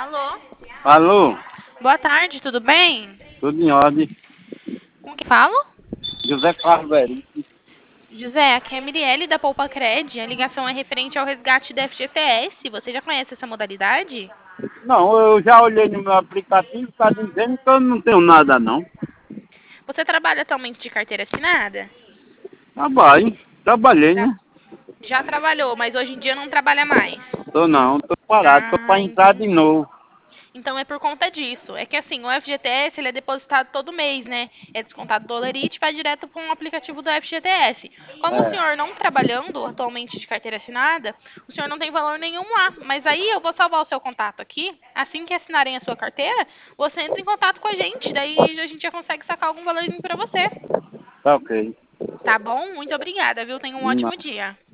Alô? Alô, Boa tarde, tudo bem? tudo em ordem. Com quem falo? José Carlos Veríssimo. José, aqui é a Mirielle da Poupa Cred. A ligação é referente ao resgate da FGTS. Você já conhece essa modalidade? Não, eu já olhei no meu aplicativo, está dizendo que eu não tenho nada não. Você trabalha atualmente de carteira assinada? Trabalhei, Já, né? já trabalhou, mas hoje em dia não trabalha mais. Tô não, tô parado, tô Ah, para entrar de entendi. novo. Então é por conta disso. É que assim, o FGTS ele é depositado todo mês, né? É descontado do Olerite e vai direto para um aplicativo do FGTS. Como o É, senhor não trabalhando atualmente de carteira assinada, o senhor não tem valor nenhum lá. Mas aí eu vou salvar o seu contato aqui. Assim que assinarem a sua carteira, você entra em contato com a gente. Daí a gente já consegue sacar algum valorzinho para você. tá ok. Tá bom? Muito obrigada, viu? Tenha um ótimo dia.